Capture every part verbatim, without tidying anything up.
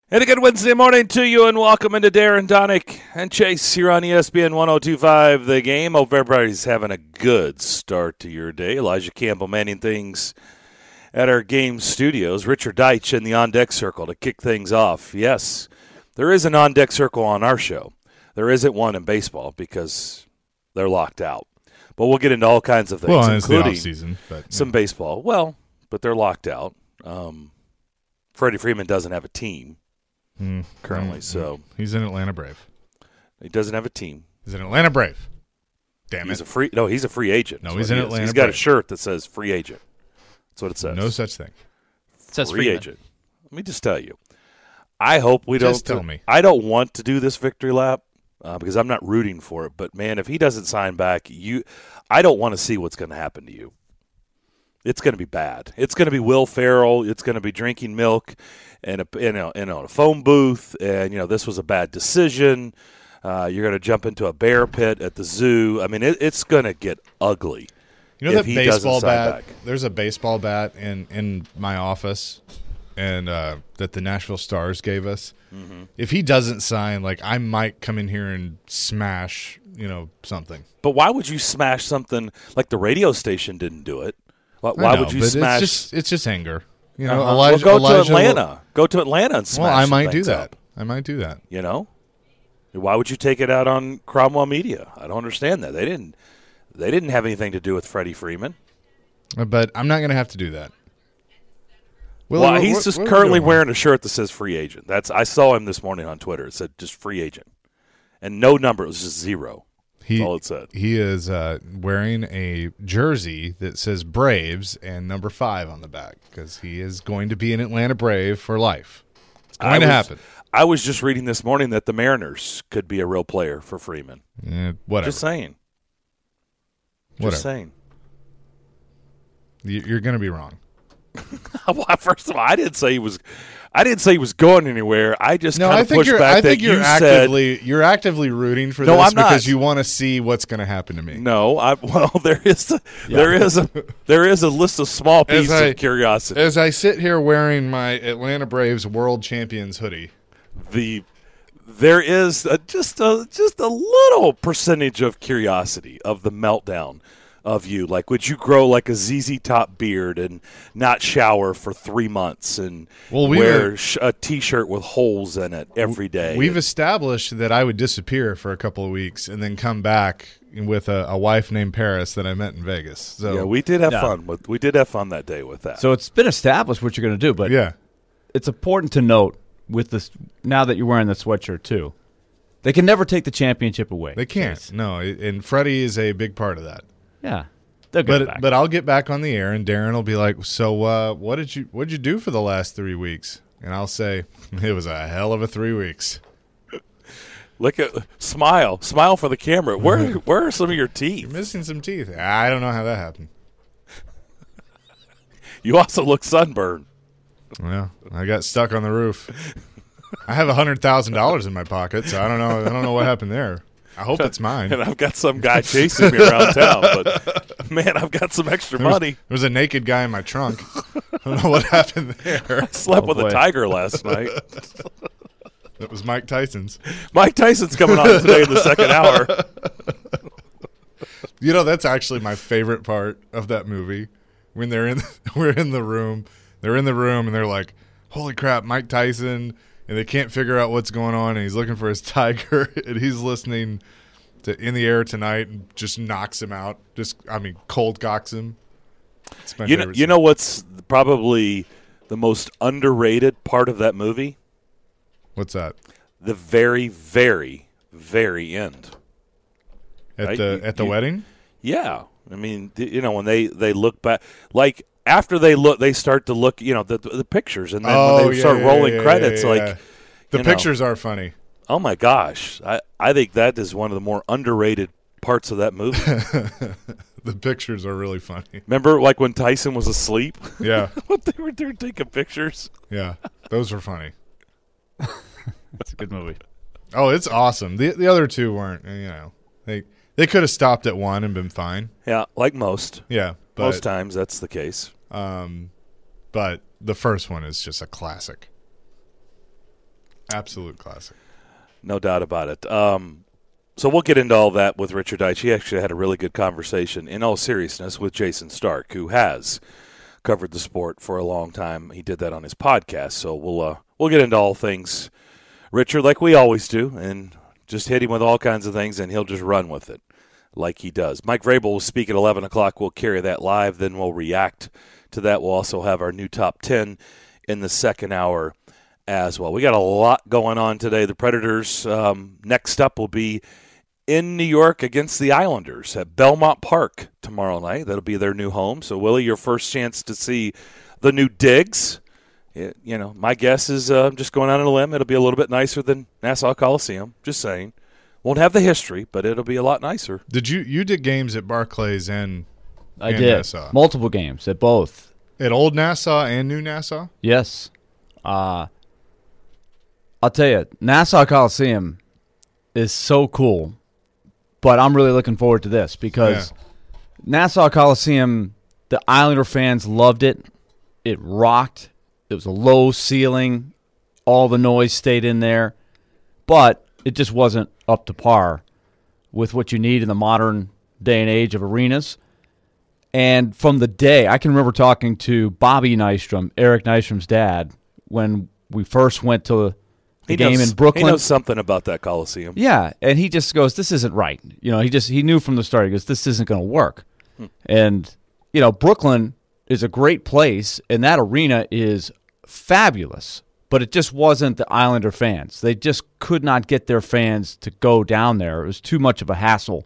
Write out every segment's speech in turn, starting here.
And a good Wednesday morning to you, and welcome into Darren Donick and Chase here on E S P N one oh two point five The Game. Hope everybody's having a good start to your day. Elijah Campbell manning things at our game studios. Richard Deitch in the on-deck circle to kick things off. Yes, there is an on-deck circle on our show. There isn't one in baseball because they're locked out. But we'll get into all kinds of things, well, including it's the off-season, but, yeah. some baseball. Well, but they're locked out. Um, Freddie Freeman doesn't have a team. Mm, currently, mm, so he's an Atlanta Brave. He doesn't have a team. He's an Atlanta Brave. Damn he's it! A free no, he's a free agent. No, he's an he Atlanta. He's got Brave. a shirt that says "free agent." That's what it says. No such thing. It says free Freeman. agent. Let me just tell you. I hope we just don't. Tell me. I don't want to do this victory lap uh, because I'm not rooting for it. But man, if he doesn't sign back, you, I don't want to see what's going to happen to you. It's going to be bad. It's going to be Will Ferrell. It's going to be drinking milk in a, in a, in a phone booth. And, you know, this was a bad decision. Uh, you're going to jump into a bear pit at the zoo. I mean, it, it's going to get ugly. You know if that he baseball doesn't sign bat? back. There's a baseball bat in, in my office and uh, that the Nashville Stars gave us. Mm-hmm. If he doesn't sign, like, I might come in here and smash, you know, something. But why would you smash something like the radio station didn't do it? Why, why know, would you but smash? It's just, it's just anger. You know, uh-huh. Elijah, well, go Elijah to Atlanta. Will, go to Atlanta and smash Well, I some might do things that. up. I might do that. You know, why would you take it out on Cromwell Media? I don't understand that. They didn't. They didn't have anything to do with Freddie Freeman. But I'm not going to have to do that. Well, what, he's what, just what currently wearing a shirt that says "free agent." That's I saw him this morning on Twitter. It said just "free agent," and no number. It was just zero. He, That's all it said. He is uh, wearing a jersey that says Braves and number five on the back because he is going to be an Atlanta Brave for life. It's going I to was, happen. I was just reading this morning that the Mariners could be a real player for Freeman. Eh, whatever. Just saying. Just whatever. saying. You- You're going to be wrong. Well, first of all, I didn't say he was. I didn't say he was going anywhere. I just No, kind I of think pushed you're. back I think that you're you actively said, you're actively rooting for No, this I'm not. because you want to see what's going to happen to me. No, I well there is a, there is a there is a list of small As pieces I- of curiosity. As I sit here wearing my Atlanta Braves World Champions hoodie, the there is a, just a just a little percentage of curiosity of the meltdown of you. Like, would you grow like a Z Z Top beard and not shower for three months and Well, we wear were- sh- a T-shirt with holes in it every day? we've established that I would disappear for a couple of weeks and then come back with a, a wife named Paris that I met in Vegas. So yeah, we did have Yeah. fun with we did have fun that day with that. So it's been established what you're going to do, but yeah. it's important to note with this now that you're wearing the sweatshirt too, they can never take the championship away. They can't. Chase. No, and Freddie is a big part of that. Yeah, they'll get But back. but I'll get back on the air, and Darren will be like, "So, uh, what did you what did you do for the last three weeks?" And I'll say, "It was a hell of a three weeks." Look at smile, smile for the camera. Where where are some of your teeth? You're missing some teeth. I don't know how that happened. You also look sunburned. Well, I got stuck on the roof. I have a hundred thousand dollars in my pocket, so I don't know. I don't know what happened there. I hope it's mine. And I've got some guy chasing me around town, but man, I've got some extra There was, money. there was a naked guy in my trunk. I don't know what happened there. I slept Oh, with boy. a tiger last night. It was Mike Tyson's. Mike Tyson's coming on today in the second hour. You know, that's actually my favorite part of that movie. When they're in, we're in the room. They're in the room, and they're like, "Holy crap, Mike Tyson!" And they can't figure out what's going on. And he's looking for his tiger, and he's listening to "In the Air Tonight" and just knocks him out. Just, I mean, cold cocks him. It's my You know, favorite you scene. know what's probably the most underrated part of that movie? What's that? The very, very, very end. At Right? the You- at the you- wedding? Yeah, I mean, th- you know, when they, they look back, like after they look, they start to look, you know, the the pictures, and then Oh, when they yeah, start yeah, rolling yeah, credits, yeah, like yeah. The you know, pictures are funny. oh my gosh, I I think that is one of the more underrated parts of that movie. The pictures are really funny. Remember, like when Tyson was asleep, Yeah, when they were there taking pictures. yeah, those were funny. That's a good movie. Oh, it's awesome. The the other two weren't. You know, they they could have stopped at one and been fine. Yeah, like most Yeah, but most times that's the case. um, but the first one is just a classic. Absolute classic. No doubt about it. Um, so we'll get into all that with Richard Deitsch. He actually had a really good conversation, in all seriousness, with Jason Stark, who has covered the sport for a long time. He did that on his podcast. So we'll uh, we'll get into all things Richard, like we always do, and just hit him with all kinds of things, and he'll just run with it like he does. Mike Vrabel will speak at eleven o'clock. We'll carry that live. Then we'll react to that. We'll also have our new top ten in the second hour as well. We got a lot going on today. The Predators, um, next up, will be in New York against the Islanders at Belmont Park tomorrow night. That'll be their new home. So, Willie, your first chance to see the new digs. It, you know, my guess is uh, I'm just going out on a limb. It'll be a little bit nicer than Nassau Coliseum. Just saying. Won't have the history, but it'll be a lot nicer. Did you you did games at Barclays and I and did Nassau? multiple games at both. At Old Nassau and New Nassau? Yes. Uh, I'll tell you, Nassau Coliseum is so cool, but I'm really looking forward to this because Yeah. Nassau Coliseum, the Islander fans loved it. It rocked. It was a low ceiling. All the noise stayed in there, but it just wasn't up to par with what you need in the modern day and age of arenas. And from the day, I can remember talking to Bobby Nystrom, Eric Nystrom's dad, when we first went to the He game knows, in Brooklyn. He knows something about that Coliseum. Yeah, and he just goes, this isn't right. You know, he just he knew from the start, he goes, this isn't going to work. Hmm. And, you know, Brooklyn is a great place, and that arena is fabulous, but it just wasn't the Islander fans. They just could not get their fans to go down there. It was too much of a hassle,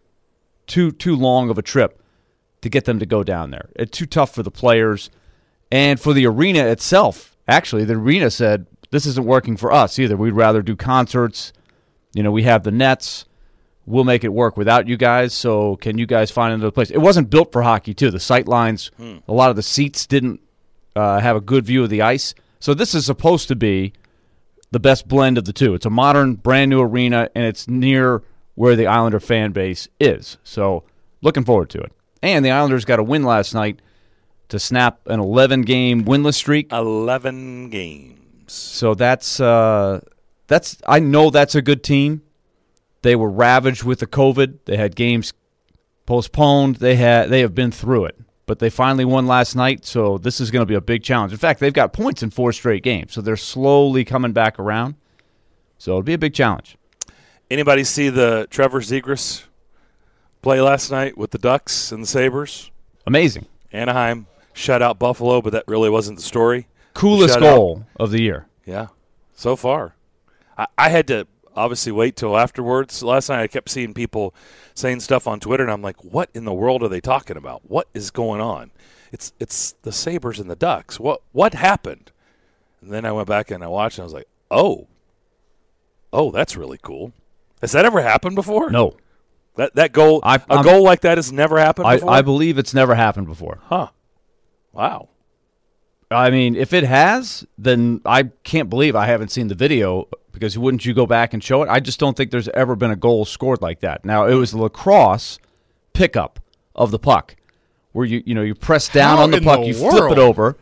too too long of a trip to get them to go down there. It's too tough for the players and for the arena itself. Actually, the arena said, this isn't working for us either. We'd rather do concerts. You know, we have the nets. We'll make it work without you guys, so can you guys find another place? It wasn't built for hockey, too. The sight lines, hmm. a lot of the seats didn't uh, have a good view of the ice. So this is supposed to be the best blend of the two. It's a modern, brand-new arena, and it's near where the Islander fan base is. So looking forward to it. And the Islanders got a win last night to snap an eleven-game winless streak. eleven games. So that's uh, that's I know that's a good team. They were ravaged with the COVID. They had games postponed. They had they have been through it. But they finally won last night, so this is going to be a big challenge. In fact, they've got points in four straight games, so they're slowly coming back around. So it'll be a big challenge. Anybody see the Trevor Zegras play last night with the Ducks and the Sabres? Amazing. Anaheim shut out Buffalo, but that really wasn't the story. Coolest goal of the year. Yeah, so far. I, I had to obviously wait till afterwards. Last night I kept seeing people saying stuff on Twitter, and I'm like, what in the world are they talking about? What is going on? It's it's the Sabres and the Ducks. What what happened? And then I went back and I watched, and I was like, oh, oh, that's really cool. Has that ever happened before? No. That that goal, I, a I'm, goal like that has never happened I, before? I believe it's never happened before. Huh. Wow. I mean, if it has, then I can't believe I haven't seen the video, because wouldn't you go back and show it? I just don't think there's ever been a goal scored like that. Now, it was the lacrosse pickup of the puck, where you you know you press down How on the in puck, the you world? flip it over,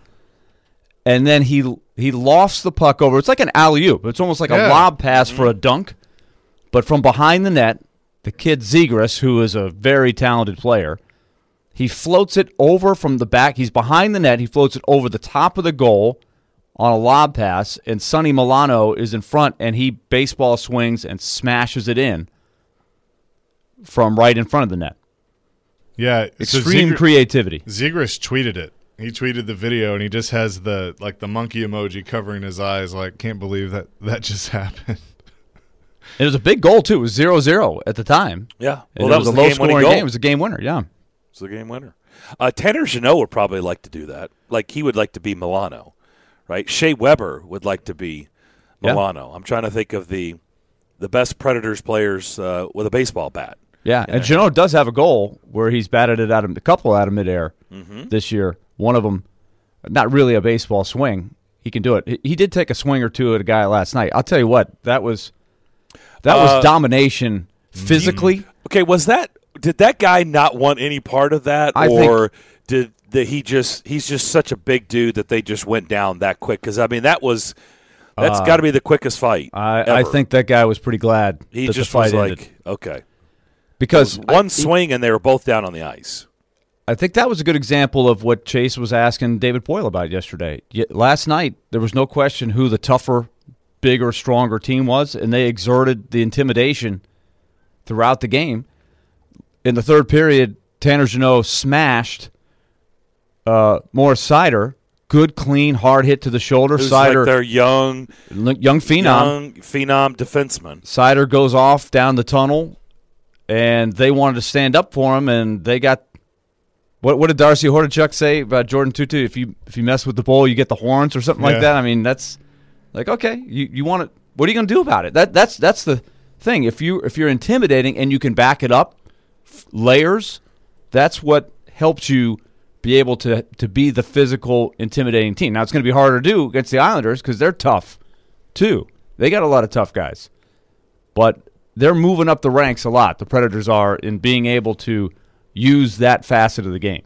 and then he he lofts the puck over. It's like an alley-oop. It's almost like Yeah. a lob pass for a dunk, but from behind the net, the kid Zegras, who is a very talented player, he floats it over from the back. He's behind the net. He floats it over the top of the goal on a lob pass, and Sonny Milano is in front, and he baseball swings and smashes it in from right in front of the net. Yeah. Extreme so Zegras, creativity. Zegras tweeted it. He tweeted the video, and he just has the like the monkey emoji covering his eyes. Like, can't believe that that just happened. It was a big goal, too. It was zero zero at the time. Yeah. And Well, it that was, was a the low-scoring game-winning goal. game. It was a game winner, yeah. It's the game winner. Uh, Tanner Jeannot would probably like to do that. Like, he would like to be Milano, right? Shea Weber would like to be Milano. Yeah. I'm trying to think of the the best Predators players uh, with a baseball bat. Yeah, and Jeannot does have a goal where he's batted it out of, a couple out of midair mm-hmm. this year. One of them, not really a baseball swing. He can do it. He did take a swing or two at a guy last night. I'll tell you what, that was that was uh, domination physically. Okay, was that did that guy not want any part of that, I or think, did that he just he's just such a big dude that they just went down that quick? Because I mean, that was That's Uh, got to be the quickest fight. I, ever. I think that guy was pretty glad he that just the fight was like, ended. okay. Because One I, swing and they were both down on the ice. I think that was a good example of what Chase was asking David Poyle about yesterday. Ye- Last night, there was no question who the tougher, bigger, stronger team was, and they exerted the intimidation throughout the game. In the third period, Tanner Jeannot smashed uh, Morris Sider. Good, clean, hard hit to the shoulder. Who's Sider, like their young, young phenom. young phenom defenseman. Sider goes off down the tunnel, and they wanted to stand up for him, and they got what? What did Darcy Hordichuk say about Jordan Tutu? If you if you mess with the bull, you get the horns, or something Yeah. like that. I mean, that's like okay, you you want to? What are you going to do about it? That that's that's the thing. If you if you're intimidating and you can back it up, f- layers, that's what helps you be able to to be the physical, intimidating team. Now it's going to be harder to do against the Islanders because they're tough too. They got a lot of tough guys, but they're moving up the ranks a lot. The Predators are in being able to use that facet of the game.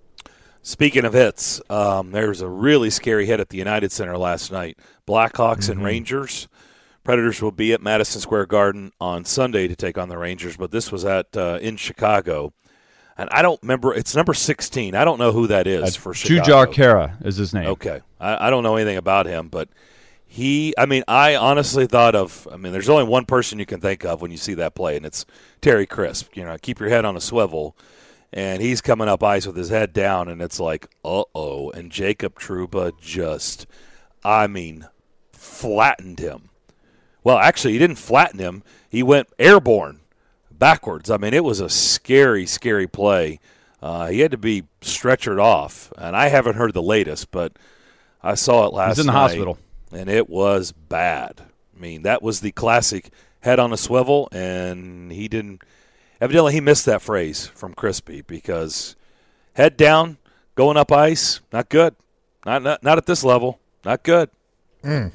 Speaking of hits, um, there was a really scary hit at the United Center last night. Blackhawks Mm-hmm. and Rangers. Predators will be at Madison Square Garden on Sunday to take on the Rangers, but this was at uh, in Chicago. And I don't remember. It's number sixteen. I don't know who that is for Chicago. Jujar Kara is his name. Okay. I, I don't know anything about him, but he, I mean, I honestly thought of, I mean, there's only one person you can think of when you see that play, and it's Terry Crisp. You know, keep your head on a swivel. And he's coming up ice with his head down, and it's like, uh-oh. And Jacob Trouba just, I mean, flattened him. Well, actually, he didn't flatten him. He went airborne backwards. I mean, it was a scary, scary play. Uh, he had to be stretchered off, and I haven't heard the latest, but I saw it last night. He's in the hospital. And it was bad. I mean, that was the classic head on a swivel, and he didn't – evidently he missed that phrase from Crispy because head down, going up ice, not good. Not not, not at this level. Not good. Yeah,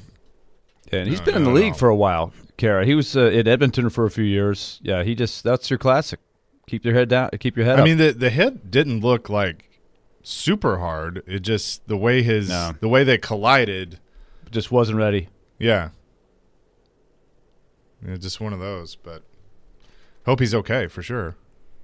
and he's No, been in not the at league all. for a while, Kara. He was uh, in Edmonton for a few years. Yeah, he just – that's your classic. Keep your head down. Keep your head I up. mean, the the hit didn't look like super hard. It just the way his No. the way they collided. just wasn't ready. Yeah, yeah, just one of those. But hope he's okay for sure.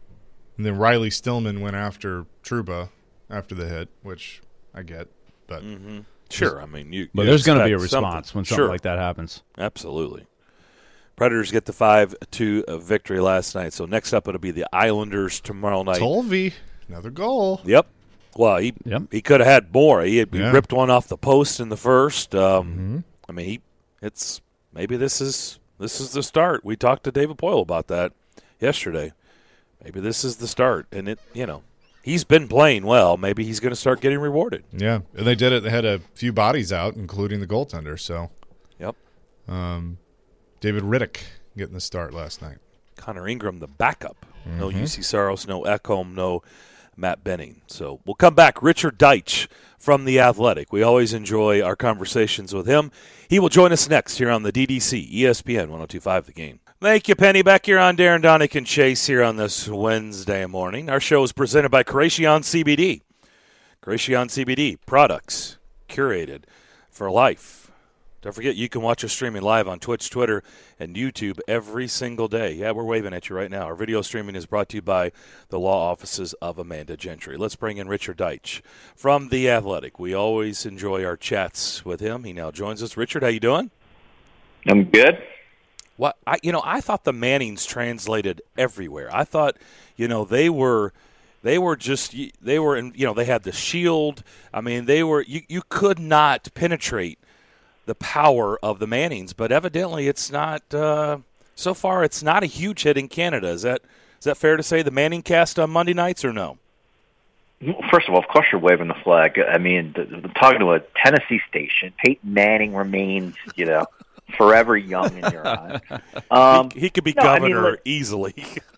And then Riley Stillman went after Trouba after the hit, which I get. But Sure, I mean, you. But you there's going to be a expect something. response when something Sure. like that happens. Absolutely. Predators get the five two victory last night. So next up, it'll be the Islanders tomorrow night. Tolvey, another goal. Yep. Well, he Yep. he could have had more. He, had, he Yeah. ripped one off the post in the first. Um, I mean, he it's maybe this is this is the start. We talked to David Poyle about that yesterday. Maybe this is the start, and it you know he's been playing well. Maybe he's going to start getting rewarded. Yeah, and they did it. They had a few bodies out, including the goaltender. So Yep. um, David Riddick getting the start last night. Connor Ingram, the backup. No U C Saros, no Ekholm, no Matt Benning. So we'll come back. Richard Deitch from The Athletic. We always enjoy our conversations with him. He will join us next here on the D D C, E S P N one oh two point five The Game. Thank you, Penny. Back here on Darren Donick and Chase here on this Wednesday morning. Our show is presented by Creation C B D. Creation C B D, products curated for life. Don't forget, you can watch us streaming live on Twitch, Twitter, and YouTube every single day. Yeah, we're waving at you right now. Our video streaming is brought to you by the law offices of Amanda Gentry. Let's bring in Richard Deitch from The Athletic. We always enjoy our chats with him. He now joins us. Richard, how you doing? I'm good. What I, you know, I thought the Mannings translated everywhere. I thought, you know, they were, they were just, they were, in, you know, they had the shield. I mean, they were. You, you could not penetrate the power of the Mannings, but evidently it's not. Uh, so far, it's not a huge hit in Canada. Is that is that fair to say? The Manning cast on Monday nights, or no? First of all, of course you're waving the flag. I mean, the, the, talking to a Tennessee station, Peyton Manning remains, you know, forever young in your eyes. Um, he, he could be no, I mean, governor look- easily.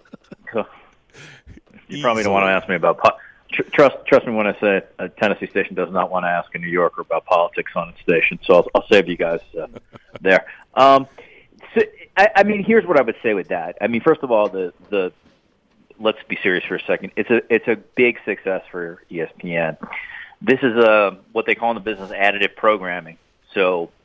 you probably don't want to ask me about po- tr- trust. Trust me when I say a Tennessee station does not want to ask a New Yorker about politics on its station. So I'll, I'll save you guys uh, there. Um, so, I, I mean, here's what I would say with that. I mean, first of all, the the let's be serious for a second. It's a it's a big success for E S P N. This is a what they call in the business additive programming. So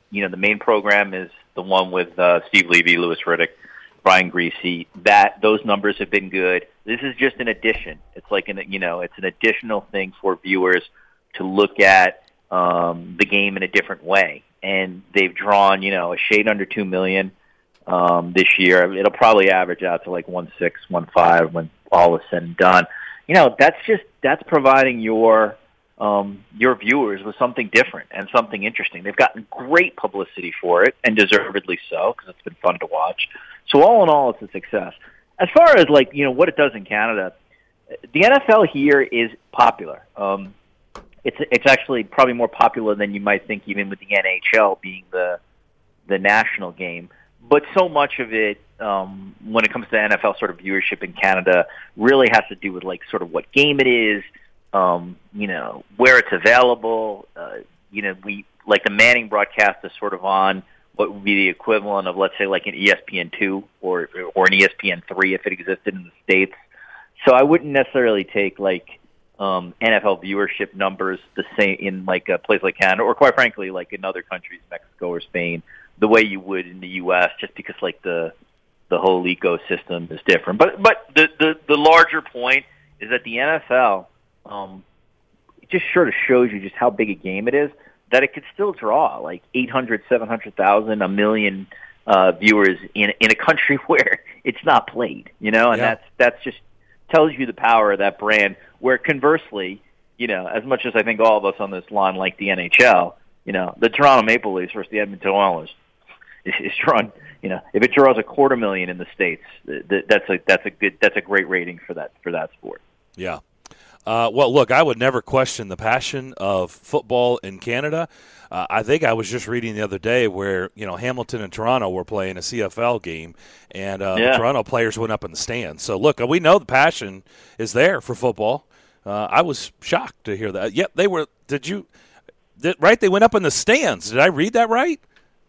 you know, the main program is the one with uh, Steve Levy, Louis Riddick, Brian Greasy. That those numbers have been good. This is just an addition. It's like an you know, it's an additional thing for viewers to look at um, the game in a different way. And they've drawn, you know, a shade under two million um, this year. It'll probably average out to like one six, one five when all is said and done. You know, that's just that's providing your um, your viewers with something different and something interesting. They've gotten great publicity for it, and deservedly so, because it's been fun to watch. So all in all, it's a success. As far as like you know what it does in Canada, the N F L here is popular. Um, it's it's actually probably more popular than you might think, even with the N H L being the the national game. But so much of it, um, when it comes to N F L sort of viewership in Canada, really has to do with like sort of what game it is, um, you know, where it's available. Uh, you know, we like the Manning broadcast is sort of on what would be the equivalent of, let's say, like an E S P N two or or an E S P N three if it existed in the States. So I wouldn't necessarily take like um, N F L viewership numbers the same in like a place like Canada, or quite frankly, like in other countries, Mexico or Spain, the way you would in the U S, just because like the the whole ecosystem is different. But but the the, the larger point is that the N F L um, it just sort of shows you just how big a game it is, that it could still draw like eight hundred, seven hundred thousand, a million uh, viewers in in a country where it's not played, you know, and yeah. that's that's just tells you the power of that brand. Where conversely, you know, as much as I think all of us on this line like the N H L, you know, the Toronto Maple Leafs versus the Edmonton Oilers is, is drawn. You know, if it draws a quarter million in the States, th- that's a that's a good that's a great rating for that for that sport. Yeah. Uh, well, look, I would never question the passion of football in Canada. Uh, I think I was just reading the other day where, you know, Hamilton and Toronto were playing a C F L game, and uh, yeah. the Toronto players went up in the stands. So, look, we know the passion is there for football. Uh, I was shocked to hear that. Yep, they were – did you did, – right? They went up in the stands. Did I read that right?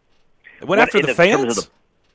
It went what, after the, the fans?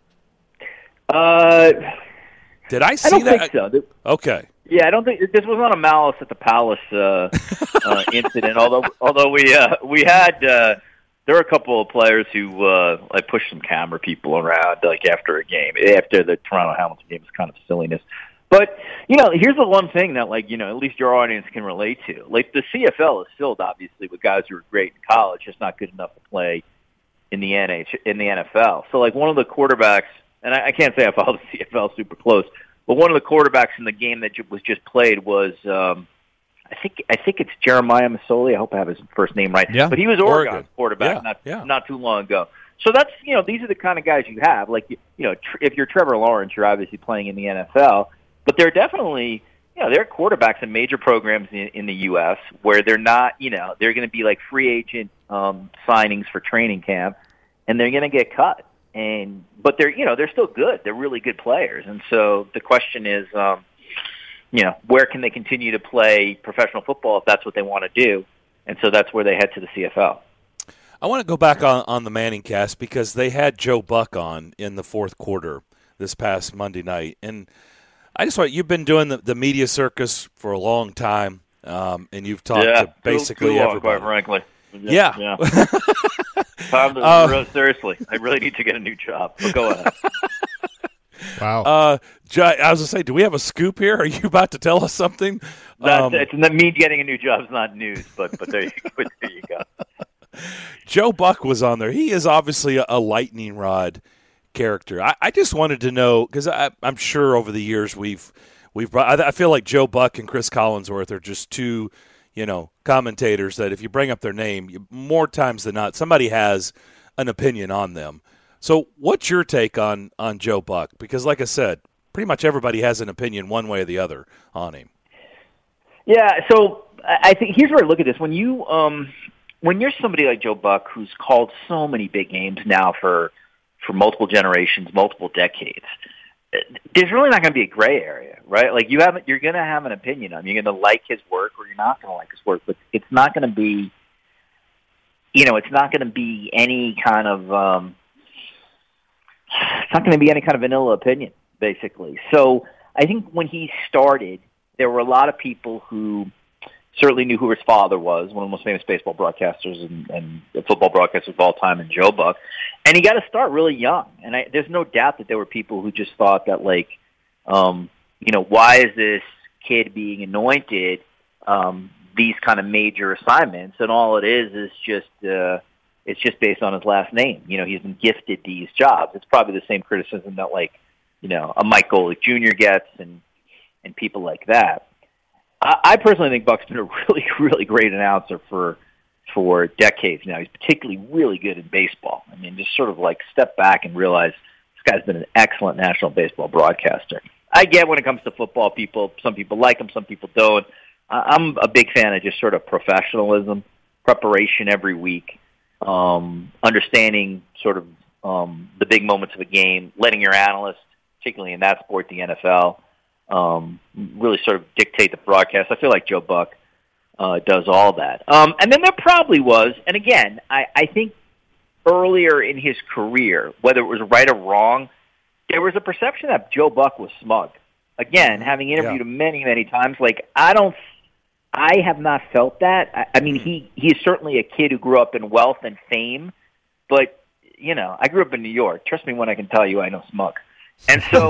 The, uh, did I see I don't that? think so. The, okay. Yeah, I don't think this was not a Malice at the Palace uh, uh, incident. Although, although we uh, we had uh, there were a couple of players who uh, like pushed some camera people around like after a game, after the Toronto Hamilton game. Was kind of silliness. But you know, here's the one thing that like you know at least your audience can relate to. Like the C F L is filled obviously with guys who are great in college, just not good enough to play in the N H in the N F L. So like one of the quarterbacks, and I, I can't say I follow the C F L super close. But one of the quarterbacks in the game that was just played was, um, I think, I think it's Jeremiah Masoli. I hope I have his first name right. Yeah. But he was Oregon's Oregon. quarterback Yeah. not Yeah. not too long ago. So that's you know these are the kind of guys you have. Like you, you know tr- if you're Trevor Lawrence, you're obviously playing in the N F L. But they're definitely you know they're quarterbacks in major programs in, in the U S where they're not you know they're going to be like free agent um, signings for training camp, and they're going to get cut. And but they're you know they're still good. They're really good players, and so the question is, um, you know, where can they continue to play professional football if that's what they want to do? And so that's where they head to the C F L. I want to go back on, on the Manning cast because they had Joe Buck on in the fourth quarter this past Monday night, and I just want you've been doing the, the media circus for a long time, um, and you've talked yeah, to basically too, too long, everybody. quite frankly. Yeah. yeah. Time to, uh, really, seriously, I really need to get a new job. But go ahead. Wow. Uh, I was going to say, do we have a scoop here? Are you about to tell us something? That's, Um, it's me getting a new job is not news, but but there you go. There you go. Joe Buck was on there. He is obviously a, a lightning rod character. I, I just wanted to know because I'm sure over the years we've we've brought, I, I feel like Joe Buck and Chris Collinsworth are just two, you know, commentators that if you bring up their name, you, more times than not, somebody has an opinion on them. So what's your take on, on Joe Buck? Because like I said, pretty much everybody has an opinion one way or the other on him. Yeah, so I think here's where I look at this. When you um, when you're somebody like Joe Buck who's called so many big games now for for multiple generations, multiple decades, there's really not going to be a gray area, right? Like you have, you're going to have an opinion on him. You're going to like his work or you're not going to like his work, but it's not going to be, you know, it's not going to be any kind of, um, it's not going to be any kind of vanilla opinion, basically. So I think when he started, there were a lot of people who, certainly knew who his father was, one of the most famous baseball broadcasters and, and football broadcasters of all time, and Joe Buck. And he got to start really young. And I, there's no doubt that there were people who just thought that, like, um, you know, why is this kid being anointed um, these kind of major assignments? And all it is is just uh, it's just based on his last name. You know, he's been gifted these jobs. It's probably the same criticism that, like, you know, a Mike Golick Junior gets and and people like that. I, I personally think Buck's been a really, really great announcer for for decades now. He's particularly really good in baseball. I mean, just sort of like step back and realize this guy's been an excellent national baseball broadcaster. I get when it comes to football, people, some people like him, some people don't. Uh, I'm a big fan of just sort of professionalism, preparation every week, um, understanding sort of um, the big moments of a game, letting your analysts, particularly in that sport, the N F L, um, really sort of dictate the broadcast. I feel like Joe Buck uh, does all that. Um, and then there probably was, and again, I, I think earlier in his career, whether it was right or wrong, there was a perception that Joe Buck was smug. Again, having interviewed yeah. him many, many times, like, I don't, I have not felt that. I, I mean, he, he is certainly a kid who grew up in wealth and fame, but, you know, I grew up in New York. Trust me when I can tell you I know smug. And so,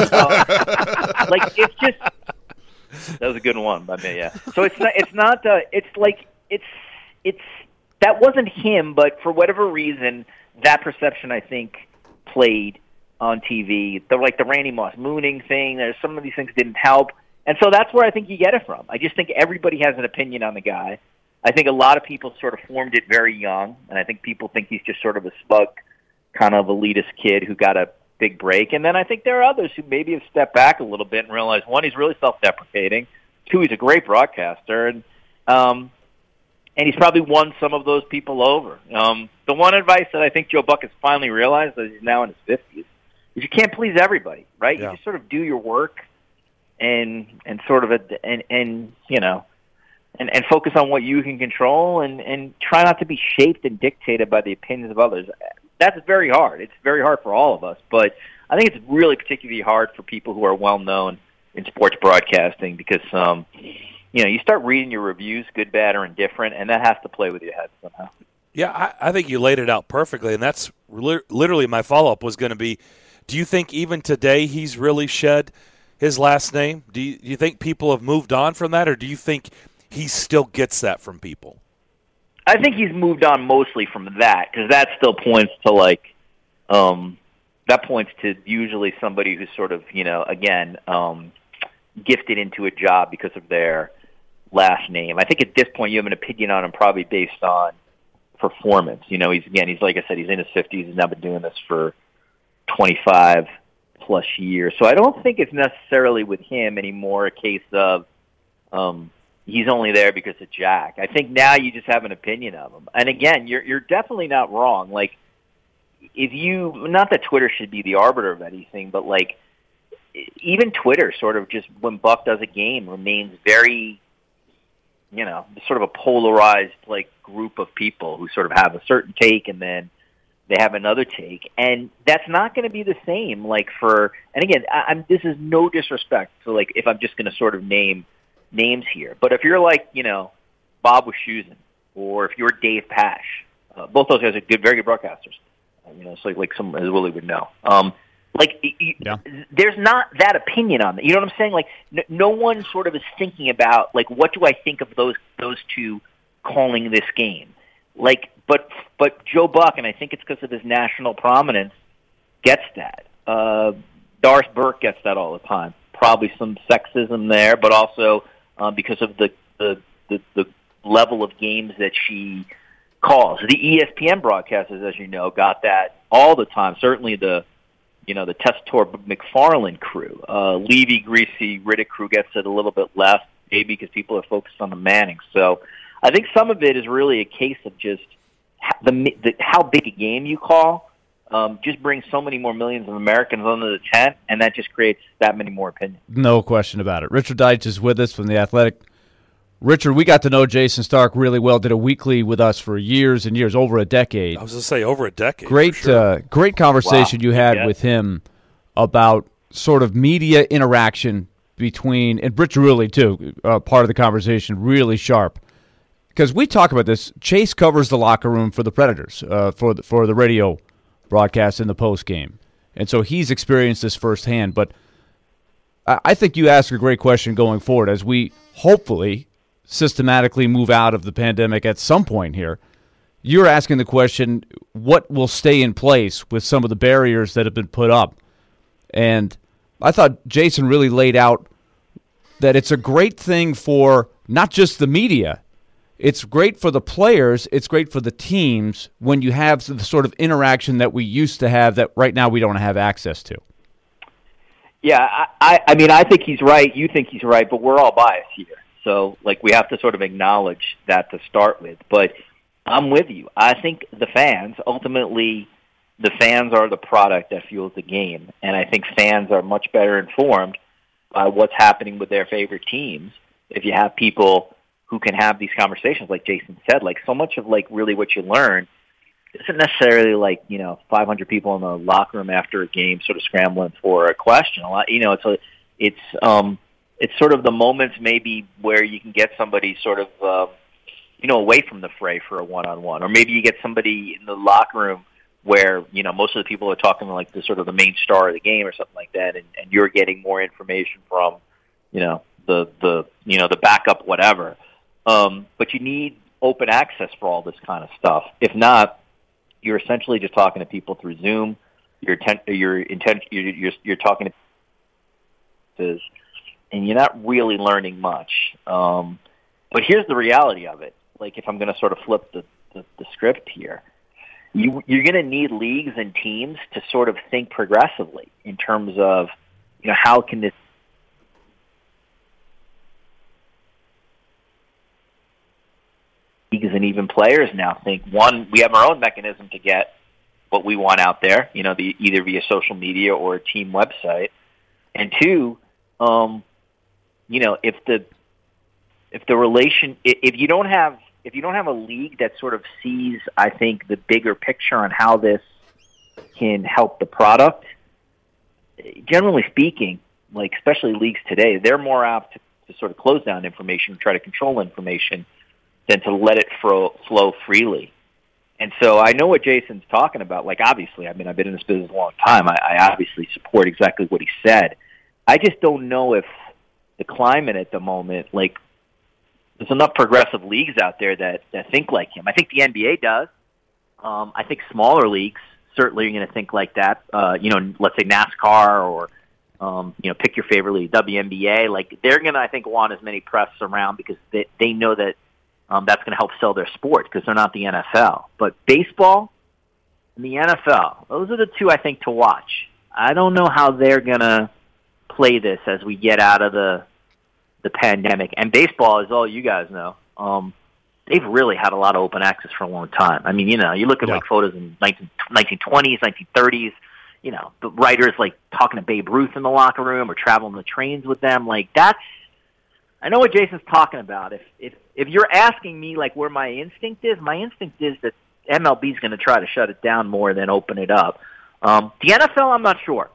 uh, like, it's just, that was a good one by me, yeah. So it's not, it's not, uh, it's like, it's, it's, that wasn't him, but for whatever reason, that perception, I think, played on T V. The, like the Randy Moss mooning thing, there's some of these things didn't help. And so that's where I think you get it from. I just think everybody has an opinion on the guy. I think a lot of people sort of formed it very young, and I think people think he's just sort of a smug, kind of elitist kid who got a big break. And then I think there are others who maybe have stepped back a little bit and realized, one, he's really self-deprecating. Two, he's a great broadcaster. And um, and he's probably won some of those people over. Um, the one advice that I think Joe Buck has finally realized, that he's now in his fifties, is you can't please everybody, right? Yeah. You just sort of do your work and and sort of, a, and, and you know, and, and focus on what you can control and, and try not to be shaped and dictated by the opinions of others. That's very hard. It's very hard for all of us, but I think it's really particularly hard for people who are well-known in sports broadcasting because, um, you know, you start reading your reviews, good, bad, or indifferent, and that has to play with your head somehow. Yeah, I, I think you laid it out perfectly, and that's li- literally my follow-up was going to be, do you think even today he's really shed his last name? Do you, do you think people have moved on from that, or do you think he still gets that from people? I think he's moved on mostly from that because that still points to, like, um, that points to usually somebody who's sort of, you know, again, um, gifted into a job because of their last name. I think at this point you have an opinion on him probably based on performance. You know, he's, again, he's, like I said, he's in his fifties. He's now been doing this for twenty-five plus years. So I don't think it's necessarily with him anymore a case of um, he's only there because of Jack. I think now you just have an opinion of him. And again, you're you're definitely not wrong. Like, if you, not that Twitter should be the arbiter of anything, but like even Twitter sort of just when Buck does a game remains very, you know, sort of a polarized like group of people who sort of have a certain take and then they have another take, and that's not going to be the same. Like for, and again, I, I'm, this is no disrespect. So like, if I'm just going to sort of name names here, but if you're like, you know, Bob Wischusen, or if you're Dave Pasch, uh, both those guys are good, very good broadcasters. Uh, you know, so like, like some as Willie would know. Um, like, you, yeah. There's not that opinion on that. You know what I'm saying? Like, n- no one sort of is thinking about like, what do I think of those those two calling this game? Like, but but Joe Buck, and I think it's because of his national prominence, gets that. Uh, Doris Burke gets that all the time. Probably some sexism there, but also uh, because of the, the the the level of games that she calls. The E S P N broadcasters, as you know, got that all the time. Certainly the you know the Tessitore McFarland crew, uh, Levy, Greasy, Riddick crew gets it a little bit less, maybe because people are focused on the Mannings. So I think some of it is really a case of just the, the how big a game you call um, just brings so many more millions of Americans under the tent, and that just creates that many more opinions. No question about it. Richard Deitsch is with us from The Athletic. Richard, we got to know Jayson Stark really well, did a weekly with us for years and years, over a decade. I was going to say over a decade. Great, for sure. uh, great conversation wow. you had yeah. with him about sort of media interaction between, and Britt Ghiroli too, uh, part of the conversation, really sharp. Because we talk about this. Chase covers the locker room for the Predators, uh, for, the, for the radio broadcast in the post game. And so he's experienced this firsthand. But I, I think you ask a great question going forward as we hopefully systematically move out of the pandemic at some point here. You're asking the question, what will stay in place with some of the barriers that have been put up? And I thought Jason really laid out that it's a great thing for not just the media. It's great for the players. It's great for the teams when you have the sort of interaction that we used to have that right now we don't have access to. Yeah, I, I, I mean, I think he's right. You think he's right, but we're all biased here. So, like, we have to sort of acknowledge that to start with. But I'm with you. I think the fans, ultimately, the fans are the product that fuels the game. And I think fans are much better informed by what's happening with their favorite teams if you have people who can have these conversations, like Jason said. Like, so much of, like, really what you learn isn't necessarily, like, you know, five hundred people in the locker room after a game sort of scrambling for a question. A lot, you know, it's a, it's, um, it's sort of the moments maybe where you can get somebody sort of, uh, you know, away from the fray for a one-on-one. Or maybe you get somebody in the locker room where, you know, most of the people are talking like the sort of the main star of the game or something like that, and, and you're getting more information from, you know, the, the you know, the backup whatever. Um, but you need open access for all this kind of stuff. If not, you're essentially just talking to people through Zoom. You're, ten- you're, intent- you're, you're, you're talking to and you're not really learning much. Um, but here's the reality of it. Like, if I'm going to sort of flip the, the, the script here, you, you're going to need leagues and teams to sort of think progressively in terms of, you know, how can this leagues and even players now think, one, we have our own mechanism to get what we want out there, you know, the, either via social media or a team website. And two, um, you know, if the if the relation if you don't have if you don't have a league that sort of sees, I think, the bigger picture on how this can help the product, generally speaking, like especially leagues today, they're more apt to, to sort of close down information, try to control information, than to let it flow, flow freely. And so I know what Jason's talking about. Like, obviously, I mean, I've been in this business a long time. I, I obviously support exactly what he said. I just don't know if the climate at the moment, like, there's enough progressive leagues out there that, that think like him. I think the N B A does. Um, I think smaller leagues certainly are going to think like that. Uh, you know, let's say NASCAR or, um, you know, pick your favorite league, W N B A. Like, they're going to, I think, want as many press around because they, they know that um, that's going to help sell their sport because they're not the N F L. But baseball and the N F L, those are the two I think to watch. I don't know how they're going to play this as we get out of the the pandemic. And baseball, as all you guys know, um, they've really had a lot of open access for a long time. I mean, you know, you look at yeah. like photos in nineteen twenties, nineteen thirties, you know, the writers like talking to Babe Ruth in the locker room or traveling the trains with them. Like, that's, I know what Jason's talking about. If if if you're asking me like where my instinct is, my instinct is that M L B is going to try to shut it down more than open it up. Um, the N F L, I'm not sure.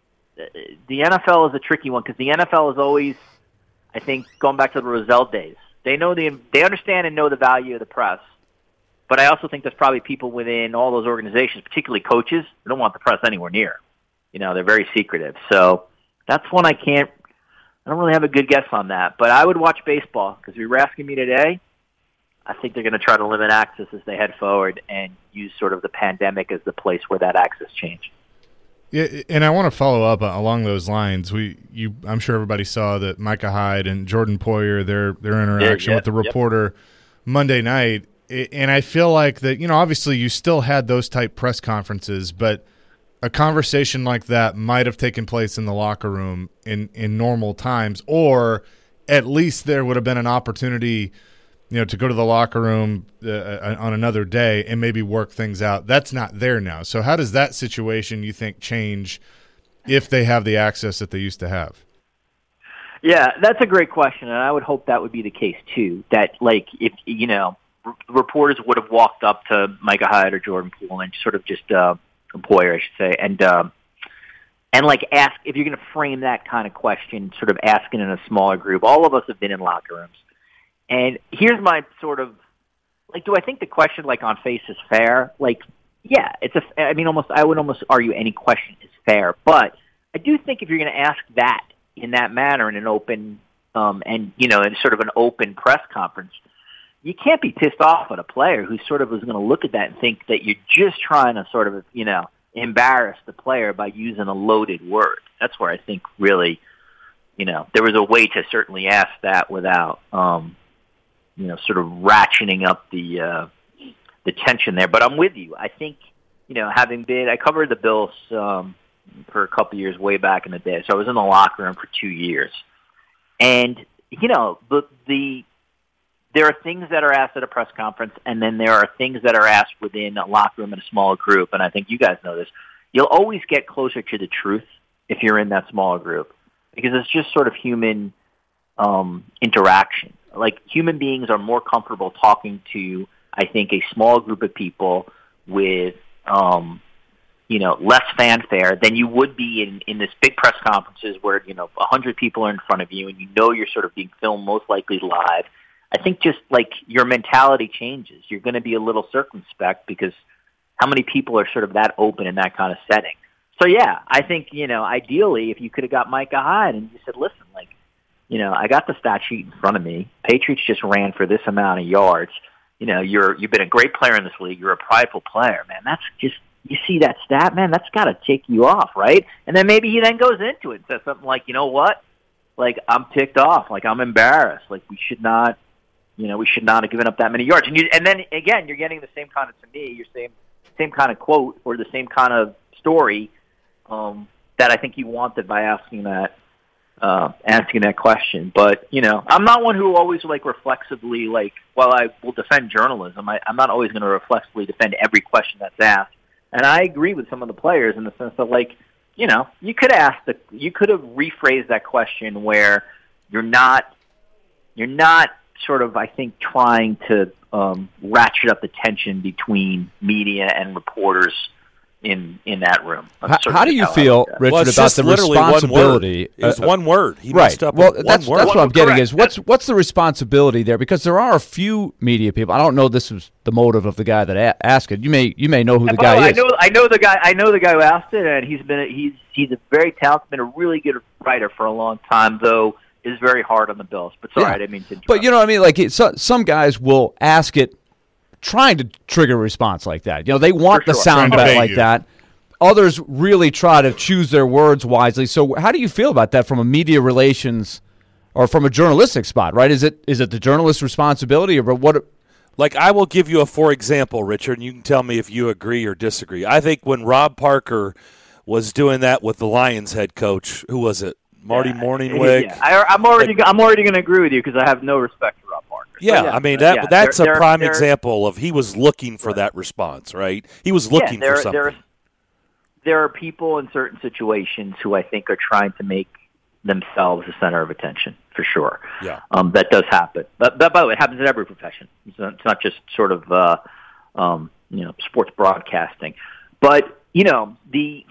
The N F L is a tricky one because the N F L is always, I think, going back to the Rozelle days. They know the they understand and know the value of the press, but I also think there's probably people within all those organizations, particularly coaches, who don't want the press anywhere near. You know, they're very secretive. So that's one I can't. I don't really have a good guess on that, but I would watch baseball because if you were asking me today, I think they're going to try to limit access as they head forward and use sort of the pandemic as the place where that access changed. Yeah, and I want to follow up along those lines. We, you, I'm sure everybody saw that Micah Hyde and Jordan Poyer, their their interaction yeah, yeah, with the reporter yep. Monday night, and I feel like that. You know, obviously you still had those type press conferences, but a conversation like that might have taken place in the locker room in in normal times, or at least there would have been an opportunity, you know, to go to the locker room uh, on another day and maybe work things out. That's not there now. So how does that situation, you think, change if they have the access that they used to have? Yeah, that's a great question, and I would hope that would be the case too. That, like, if, you know, r- reporters would have walked up to Micah Hyde or Jordan Poole and sort of just uh, Poyer, I should say, and uh, and like ask if you're going to frame that kind of question, sort of asking in a smaller group. All of us have been in locker rooms, and here's my sort of like, do I think the question like on face is fair? Like, yeah, it's a. I mean, almost I would almost argue any question is fair, but I do think if you're going to ask that in that manner in an open um, and you know in sort of an open press conference, you can't be pissed off at a player who sort of is going to look at that and think that you're just trying to sort of you know. embarrass the player by using a loaded word. That's where I think really, you know, there was a way to certainly ask that without, um, you know, sort of ratcheting up the uh, the tension there. But I'm with you. I think, you know, having been, I covered the Bills um, for a couple of years way back in the day, so I was in the locker room for two years. And, you know, the the there are things that are asked at a press conference, and then there are things that are asked within a locker room in a smaller group, and I think you guys know this. You'll always get closer to the truth if you're in that smaller group, because it's just sort of human um, interaction. Like, human beings are more comfortable talking to, I think, a small group of people with, um, you know, less fanfare than you would be in, in this big press conferences where, you know, a hundred people are in front of you, and you know you're sort of being filmed most likely live. I think just like your mentality changes. You're going to be a little circumspect because how many people are sort of that open in that kind of setting? So, yeah, I think, you know, ideally if you could have got Micah Hyde and you said, listen, like, you know, I got the stat sheet in front of me. Patriots just ran for this amount of yards. You know, you're, you've been a great player in this league. You're a prideful player, man. That's just, you see that stat, man, that's got to take you off, right? And then maybe he then goes into it and says something like, you know what? Like, I'm ticked off. Like, I'm embarrassed. Like, we should not. You know, we should not have given up that many yards. And, you, and then, again, you're getting the same kind of, to me, your same same kind of quote or the same kind of story um, that I think you wanted by asking that uh, asking that question. But, you know, I'm not one who always, like, reflexively, like, while I will defend journalism, I, I'm not always going to reflexively defend every question that's asked. And I agree with some of the players in the sense that, like, you know, you could ask, the, you could have rephrased that question where you're not, you're not, sort of, I think, trying to um, ratchet up the tension between media and reporters in in that room. How, how do you how feel, Richard, well, about the responsibility? It was uh, one word. He right. messed up well, one that's, word. That's what I'm getting Correct. is what's what's the responsibility there? Because there are a few media people. I don't know this was the motive of the guy that a- asked it. You may you may know who and the guy way, is. I know I know the guy. I know the guy who asked it, and he's been a, he's he's a very talented, been a really good writer for a long time, though. Is very hard on the Bills, but sorry, yeah. I didn't mean to interrupt. But you know what I mean? Like it, so, some guys will ask it, trying to trigger a response like that. You know, they want For the sure. sound Trying to bite bait like you. that. Others really try to choose their words wisely. So, how do you feel about that from a media relations or from a journalistic spot? Right? Is it is it the journalist's responsibility, or what? Like, I will give you a for example, Richard, and you can tell me if you agree or disagree. I think when Rob Parker was doing that with the Lions head coach, who was it? Marty yeah. Morningwig. Yeah. I, I'm already I'm already going to agree with you because I have no respect for Rob Parker. Yeah, yeah, I mean that yeah, that's they're, a prime they're, example of he was looking for right. that response, right? He was looking yeah, there, for something. There, there are people in certain situations who I think are trying to make themselves the center of attention, for sure. Yeah, um, that does happen. But, but by the way, it happens in every profession. It's not, it's not just sort of uh, um, you know sports broadcasting, but you know the.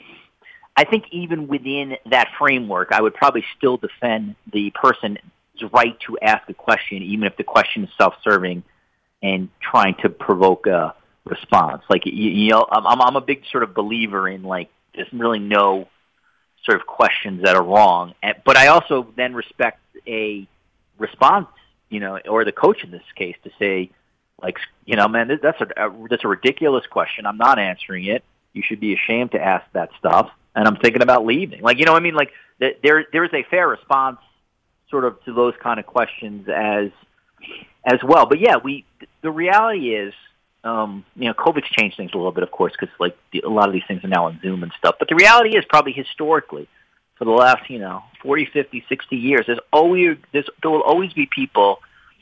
I think even within that framework, I would probably still defend the person's right to ask a question, even if the question is self-serving and trying to provoke a response. Like, you, you know, I'm, I'm a big sort of believer in, like, there's really no sort of questions that are wrong. But I also then respect a response, you know, or the coach in this case to say, like, you know, man, that's a, that's a ridiculous question. I'm not answering it. You should be ashamed to ask that stuff. And I'm thinking about leaving. Like, you know what I mean? Like, there there is a fair response sort of to those kind of questions as as well. But, yeah, we the reality is, um, you know, COVID's changed things a little bit, of course, because, like, the, a lot of these things are now on Zoom and stuff. But the reality is probably historically, for the last, you know, forty, fifty, sixty years, there's always, there's, there will always be people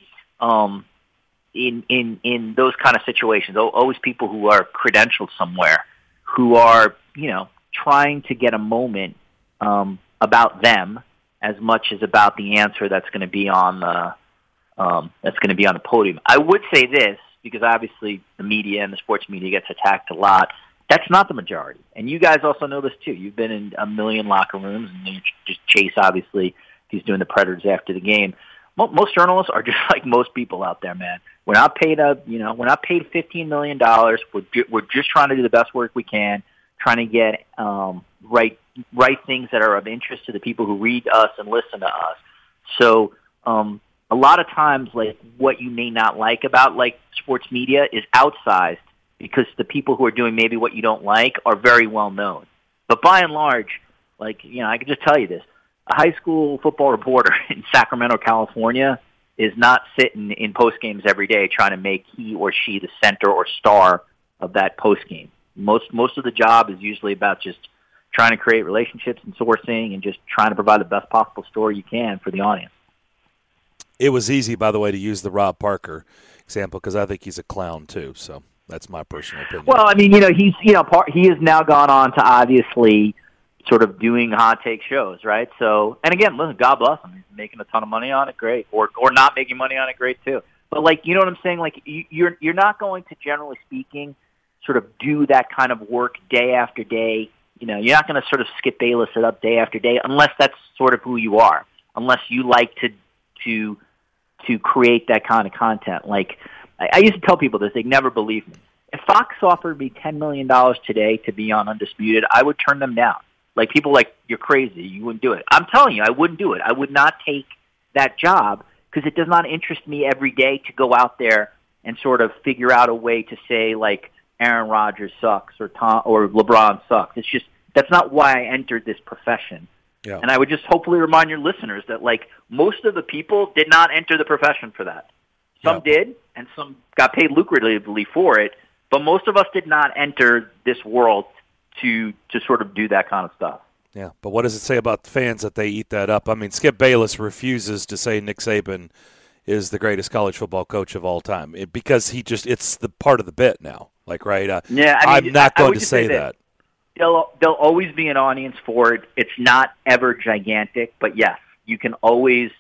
um, in, in, in those kind of situations, always people who are credentialed somewhere, who are, you know, trying to get a moment um, about them as much as about the answer that's going to be on the um, that's going to be on the podium. I would say this because obviously the media and the sports media gets attacked a lot, That's not the majority. And you guys also know this too. You've been in a million locker rooms, and you just Chase, obviously, he's doing the Predators after the game. Most journalists are just like most people out there, man. We're not paid a, you know, we're not paid fifteen million dollars. We're ju- we're just trying to do the best work we can, trying to get um, right right things that are of interest to the people who read us and listen to us. So um, a lot of times, like what you may not like about like sports media is outsized because the people who are doing maybe what you don't like are very well known. But by and large, like you know, I can just tell you this. A high school football reporter in Sacramento, California, is not sitting in post games every day trying to make he or she the center or star of that post game. Most most of the job is usually about just trying to create relationships and sourcing and just trying to provide the best possible story you can for the audience. It was easy, by the way, to use the Rob Parker example because I think he's a clown too. So that's my personal opinion. Well, I mean, you know, he's you know part, he has now gone on to obviously sort of doing hot take shows, right? So, and again, listen, God bless him. He's making a ton of money on it, great. Or or not making money on it, great too. But like, you know what I'm saying? Like, you, you're you're not going to, generally speaking, sort of do that kind of work day after day. You know, you're not going to sort of Skip Bayless it up day after day, unless that's sort of who you are. Unless you like to to to create that kind of content. Like, I, I used to tell people this; they never believe me. If Fox offered me ten million dollars today to be on Undisputed, I would turn them down. Like, people like, you're crazy, you wouldn't do it. I'm telling you, I wouldn't do it. I would not take that job because it does not interest me every day to go out there and sort of figure out a way to say, like, Aaron Rodgers sucks or Tom or LeBron sucks. It's just, that's not why I entered this profession. Yeah. And I would just hopefully remind your listeners that, like, most of the people did not enter the profession for that. Some Yeah. did, and some got paid lucratively for it, but most of us did not enter this world to to sort of do that kind of stuff. Yeah, but what does it say about the fans that they eat that up? I mean, Skip Bayless refuses to say Nick Saban is the greatest college football coach of all time it, because he just it's the part of the bit now. Like, right? Uh, yeah, I mean, I'm not I, going I to say that. that. There'll there'll always be an audience for it. It's not ever gigantic, but yes, you can always.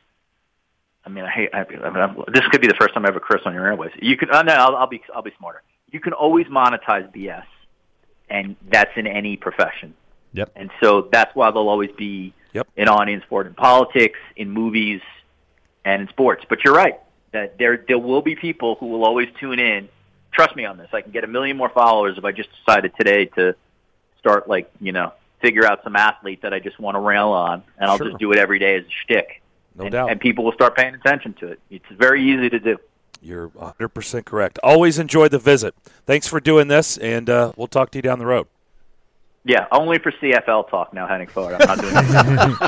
I mean, I hate. I, I mean, I'm, this could be the first time I ever curse on your airways. You can. Oh, no, I'll, I'll be. I'll be smarter. You can always monetize B S. And that's in any profession. Yep. And so that's why there'll always be yep. an audience for it in politics, in movies, and in sports. But you're right, that there there will be people who will always tune in. Trust me on this. I can get a million more followers if I just decided today to start, like, you know, figure out some athlete that I just want to rail on, and I'll Sure. just do it every day as a shtick. No and, doubt. And people will start paying attention to it. It's very easy to do. You're one hundred percent correct. Always enjoyed the visit. Thanks for doing this, and uh, we'll talk to you down the road. Yeah, only for C F L talk now heading forward. I'm not doing anything.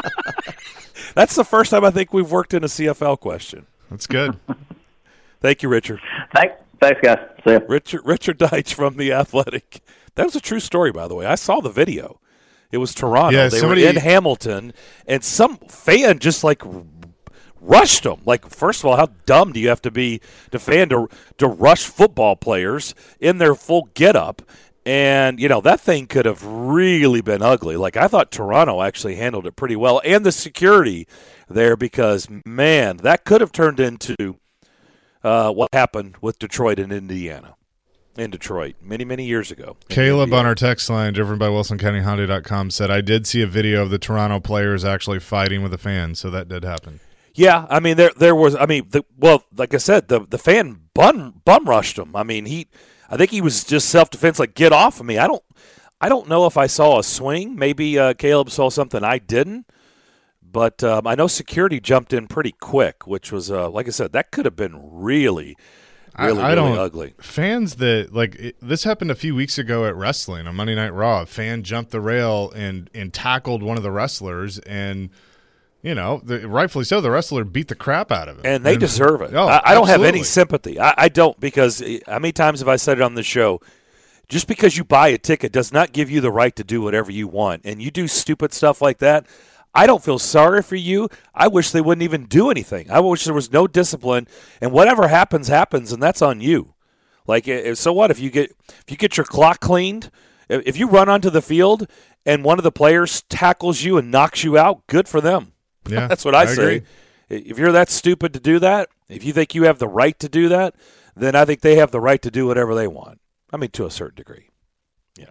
That's the first time I think we've worked in a C F L question. That's good. Thank you, Richard. Thanks, thanks, guys. See ya. Richard Richard Deitch from The Athletic. That was a true story, by the way. I saw the video. It was Toronto. Yeah, they somebody- were in Hamilton, and some fan just, like, rushed them. Like, first of all, how dumb do you have to be to fan to, to rush football players in their full get-up? And, you know, that thing could have really been ugly. Like, I thought Toronto actually handled it pretty well. And the security there because, man, that could have turned into uh, what happened with Detroit and Indiana. In Detroit many, many years ago. Caleb on our text line, driven by Wilson County Honda dot com, said, I did see a video of the Toronto players actually fighting with the fans, so that did happen. Yeah, I mean, there there was, I mean, the, well, like I said, the the fan bum, bum rushed him. I mean, he, I think he was just self-defense, like, get off of me. I don't, I don't know if I saw a swing. Maybe uh, Caleb saw something I didn't. But um, I know security jumped in pretty quick, which was, uh, like I said, that could have been really Really, I, I really don't, ugly. Fans that, like, it, this happened a few weeks ago at wrestling on Monday Night Raw. A fan jumped the rail and, and tackled one of the wrestlers, and, you know, the, rightfully so, the wrestler beat the crap out of him. And they and, deserve it. Oh, I, I don't have any absolutely. sympathy. I, I don't, because how many times have I said it on the show? Just because you buy a ticket does not give you the right to do whatever you want. And you do stupid stuff like that, I don't feel sorry for you. I wish they wouldn't even do anything. I wish there was no discipline, and whatever happens, happens, and that's on you. Like, so what if you get if you get your clock cleaned? If you run onto the field and one of the players tackles you and knocks you out, good for them. Yeah, That's what I, I say. agree. If you're that stupid to do that, if you think you have the right to do that, then I think they have the right to do whatever they want. I mean, to a certain degree. Yeah.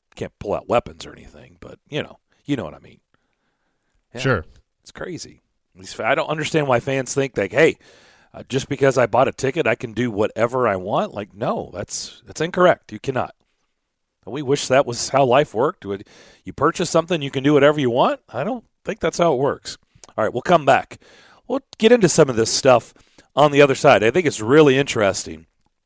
can't pull out weapons or anything, but you know, you know what I mean. Yeah, Sure. it's crazy. I don't understand why fans think like, hey, uh, just because I bought a ticket, I can do whatever I want. Like, no, that's that's incorrect. You cannot. We wish that was how life worked. Would you purchase something, you can do whatever you want? I don't think that's how it works. All right, we'll come back. We'll get into some of this stuff on the other side. I think it's really interesting,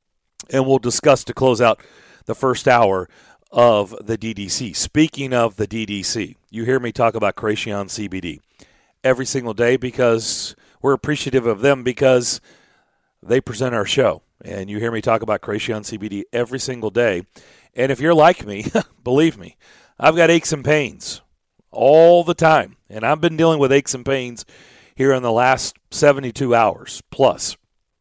and we'll discuss to close out the first hour of the D D C. Speaking of the D D C, you hear me talk about Kracion C B D every single day because we're appreciative of them because they present our show. And you hear me talk about Kracion C B D every single day. And if you're like me, believe me, I've got aches and pains all the time. And I've been dealing with aches and pains here in the last seventy-two hours plus.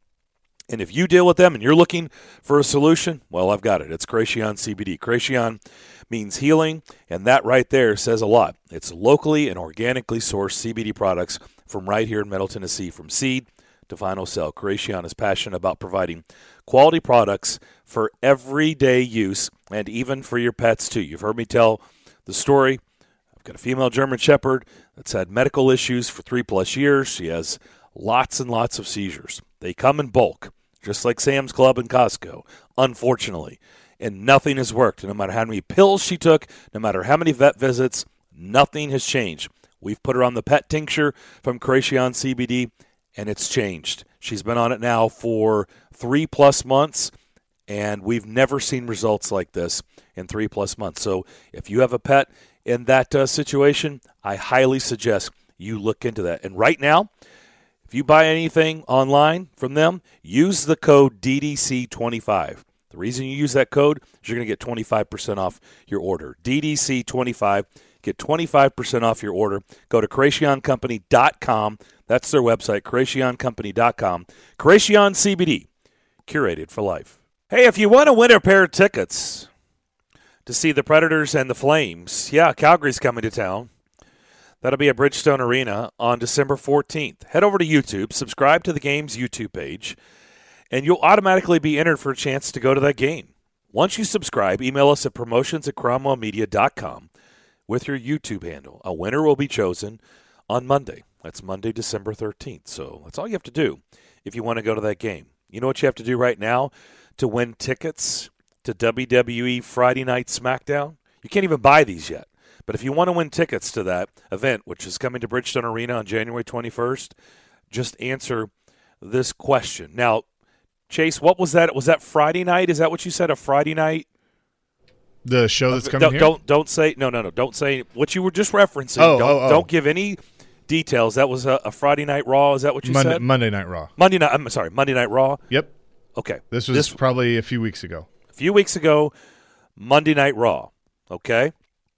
And if you deal with them and you're looking for a solution, well, I've got it. It's Kracion C B D. Kracion means healing, and that right there says a lot. It's locally and organically sourced C B D products from right here in Middle Tennessee, from seed to final sell. Kracion is passionate about providing quality products for everyday use and even for your pets, too. You've heard me tell the story. I've got a female German Shepherd that's had medical issues for three-plus years. She has lots and lots of seizures. They come in bulk, just like Sam's Club and Costco, unfortunately. And nothing has worked. No matter how many pills she took, no matter how many vet visits, nothing has changed. We've put her on the pet tincture from Kracion C B D, and it's changed. She's been on it now for three-plus months, and we've never seen results like this in three-plus months. So if you have a pet in that uh, situation, I highly suggest you look into that. And right now, if you buy anything online from them, use the code D D C twenty-five. The reason you use that code is you're going to get twenty-five percent off your order. D D C twenty-five. Get twenty-five percent off your order. Go to Kracion Company dot com. That's their website, Kracion Company dot com. Kracion C B D, curated for life. Hey, if you want to win a pair of tickets to see the Predators and the Flames, yeah, Calgary's coming to town. That'll be at Bridgestone Arena on December fourteenth. Head over to YouTube, subscribe to the game's YouTube page, and you'll automatically be entered for a chance to go to that game. Once you subscribe, email us at promotions at cromwell media dot com with your YouTube handle. A winner will be chosen on Monday. That's Monday, December thirteenth. So that's all you have to do if you want to go to that game. You know what you have to do right now to win tickets to W W E Friday Night SmackDown? You can't even buy these yet. But if you want to win tickets to that event, which is coming to Bridgestone Arena on January twenty-first, just answer this question. Now, Chase, what was that? Was that Friday night? Is that what you said, a Friday night? The show that's coming don't, here? Don't, don't say – no, no, no. Don't say – what you were just referencing. Oh, don't, oh, oh. don't give any details. That was a, a Friday Night Raw. Is that what you Monday, said? Monday Night Raw. Monday night – I'm sorry, Monday Night Raw? Yep. Okay. This was this, probably a few weeks ago. A few weeks ago, Monday Night Raw. Okay?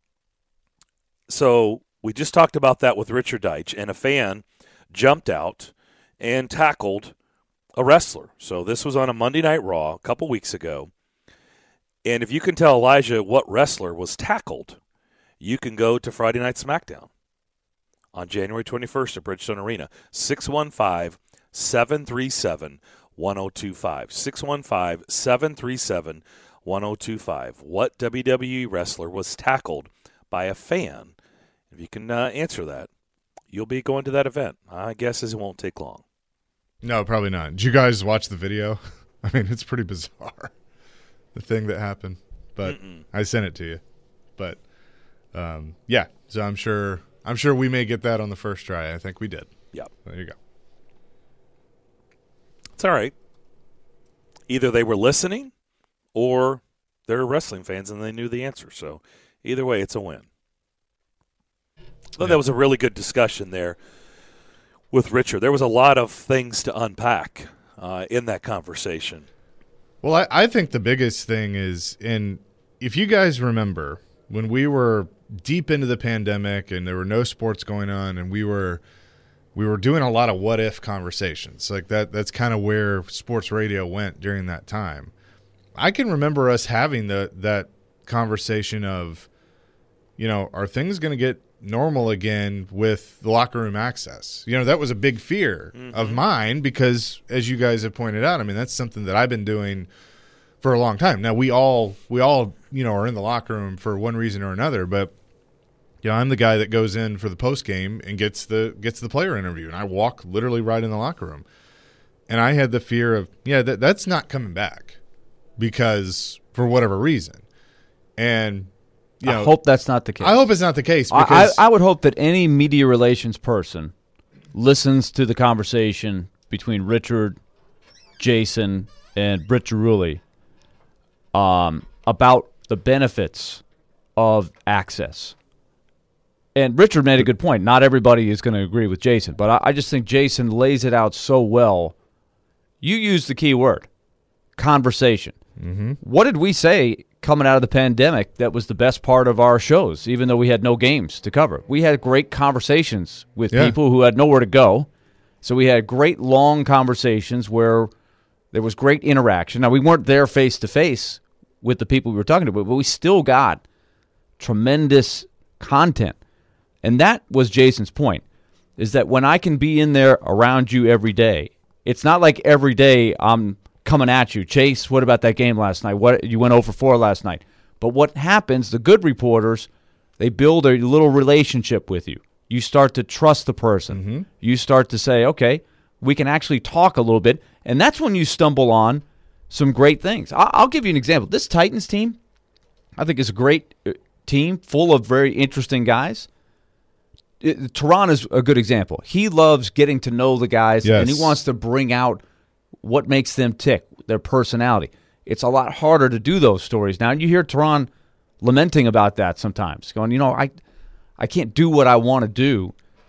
So we just talked about that with Richard Deitch, and a fan jumped out and tackled a wrestler. So this was on a Monday Night Raw a couple weeks ago. And if you can tell Elijah what wrestler was tackled, you can go to Friday Night SmackDown on January twenty-first at Bridgestone Arena. six one five, seven three seven, one zero two five. six one five, seven three seven, one zero two five. What W W E wrestler was tackled by a fan? If you can uh, answer that, you'll be going to that event. My guess is it won't take long. No, probably not. Did you guys watch the video? I mean, it's pretty bizarre, the thing that happened. But Mm-mm. I sent it to you. But um, yeah, so I'm sure I'm sure we may get that on the first try. I think we did. Yep. There you go. It's all right. Either they were listening or they're wrestling fans and they knew the answer. So either way, it's a win. I thought that was a really good discussion there with Richard. There was a lot of things to unpack uh, in that conversation. Well, I, I think the biggest thing is, in if you guys remember, when we were deep into the pandemic and there were no sports going on, and we were we were doing a lot of what if conversations. Like that that's kind of where sports radio went during that time. I can remember us having the that conversation of, you know, are things going to get normal again with the locker room access? You know, that was a big fear mm-hmm. of mine because, as you guys have pointed out, I mean, that's something that I've been doing for a long time. Now we all we all you know are in the locker room for one reason or another, but you know I'm the guy that goes in for the post game and gets the gets the player interview, and I walk literally right in the locker room. And I had the fear of yeah that that's not coming back because for whatever reason, and you know, I hope that's not the case. I hope it's not the case I, because I, I would hope that any media relations person listens to the conversation between Richard, Jason, and Britt Girulli um, about the benefits of access. And Richard made a good point. Not everybody is going to agree with Jason, but I, I just think Jason lays it out so well. You used the key word, conversation. Mm-hmm. What did we say coming out of the pandemic that was the best part of our shows, even though we had no games to cover? We had great conversations with Yeah. people who had nowhere to go. So we had great long conversations where there was great interaction. Now, we weren't there face-to-face with the people we were talking to, but we still got tremendous content. And that was Jason's point, is that when I can be in there around you every day, it's not like every day I'm coming at you. Chase, what about that game last night? What you went oh for four last night. But what happens, the good reporters, they build a little relationship with you. You start to trust the person. Mm-hmm. You start to say, okay, we can actually talk a little bit. And that's when you stumble on some great things. I- I'll give you an example. This Titans team, I think, is a great team full of very interesting guys. It, Teron is a good example. He loves getting to know the guys, Yes. and he wants to bring out what makes them tick, their personality. It's a lot harder to do those stories now. And you hear Teron lamenting about that sometimes, going, you know, I I can't do what I want to do.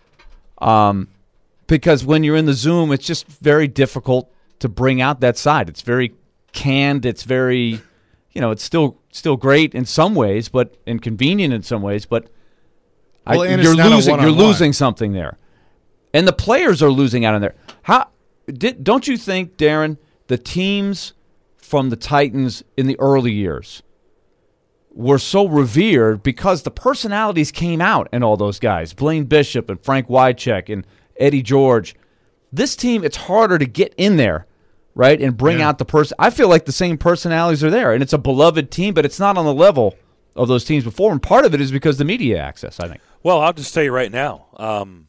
Um, because when you're in the Zoom, it's just very difficult to bring out that side. It's very canned. It's very, you know, it's still still great in some ways, but inconvenient in some ways. But Well, I, and you're it's not a losing. You're one-on-one. losing something there, and the players are losing out on there. How did? Don't you think, Darren, the teams from the Titans in the early years were so revered because the personalities came out in all those guys, Blaine Bishop and Frank Wycheck and Eddie George. This team, it's harder to get in there, right, and bring Yeah. out the person. I feel like the same personalities are there, and it's a beloved team, but it's not on the level of those teams before, and part of it is because of the media access, I think. Well, I'll just tell you right now, um,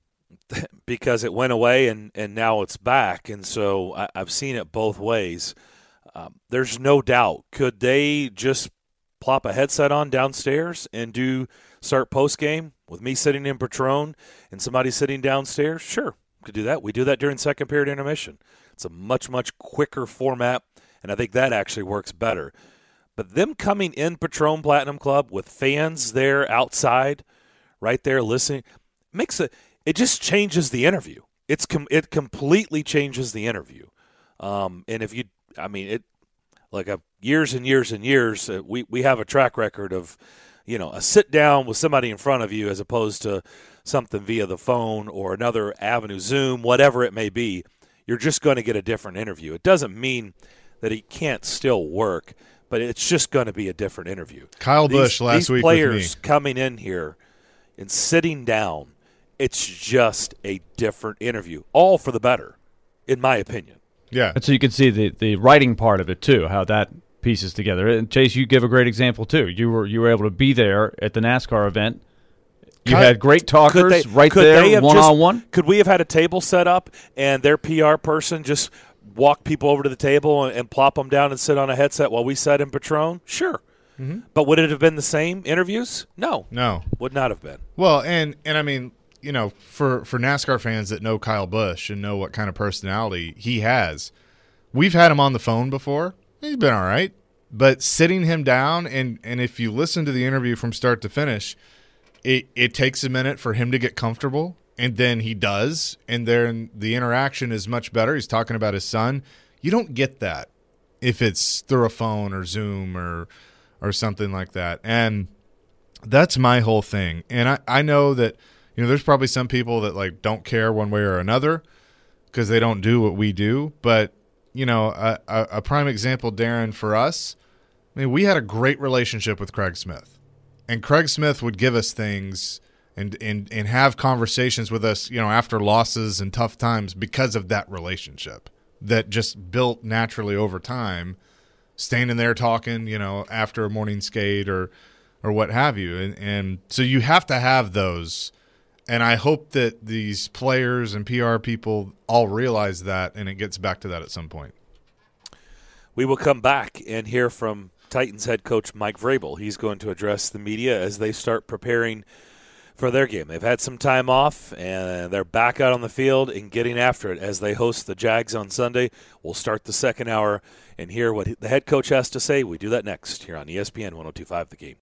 because it went away and, and now it's back, and so I, I've seen it both ways. Um, there's no doubt. Could they just plop a headset on downstairs and do start post game with me sitting in Patron and somebody sitting downstairs? Sure, could do that. We do that during second period intermission. It's a much, much quicker format, and I think that actually works better. But them coming in Patron Platinum Club with fans there outside, right there listening, makes it. It just changes the interview. It's com- it completely changes the interview. Um, and if you, I mean, it like a years and years and years. Uh, we we have a track record of, you know, a sit down with somebody in front of you as opposed to something via the phone or another avenue, Zoom, whatever it may be. You're just going to get a different interview. It doesn't mean that it can't still work, but it's just going to be a different interview. Kyle These- Busch last these week players with me. coming in here and sitting down, it's just a different interview, all for the better, in my opinion. Yeah. And so you can see the, the writing part of it, too, how that pieces together. And, Chase, you give a great example, too. You were you were able to be there at the NASCAR event. You Kyle- had great talkers Could they- right could they there, have one-on-one. just- Could we have had a table set up and their P R person just walk people over to the table and, and plop them down and sit on a headset while we sat in Patron? Sure. Mm-hmm. But would it have been the same interviews? No. No. Would not have been. Well, and and I mean, you know, for for NASCAR fans that know Kyle Busch and know what kind of personality he has, we've had him on the phone before. He's been all right. But sitting him down and and if you listen to the interview from start to finish, it it takes a minute for him to get comfortable, and then he does, and then the interaction is much better. He's talking about his son. You don't get that if it's through a phone or Zoom or or something like that. And that's my whole thing. And I, I know that, you know, there's probably some people that like don't care one way or another because they don't do what we do. But, you know, a, a, a prime example, Darren, for us, I mean, we had a great relationship with Craig Smith. And Craig Smith would give us things and, and, and have conversations with us, you know, after losses and tough times because of that relationship that just built naturally over time standing there talking, you know, after a morning skate or or what have you. And, and so you have to have those. And I hope that these players and P R people all realize that, and it gets back to that at some point. We will come back and hear from Titans head coach Mike Vrabel. He's going to address the media as they start preparing for their game. They've had some time off, and they're back out on the field and getting after it as they host the Jags on Sunday. We'll start the second hour and hear what the head coach has to say. We do that next here on E S P N one oh two point five The Game.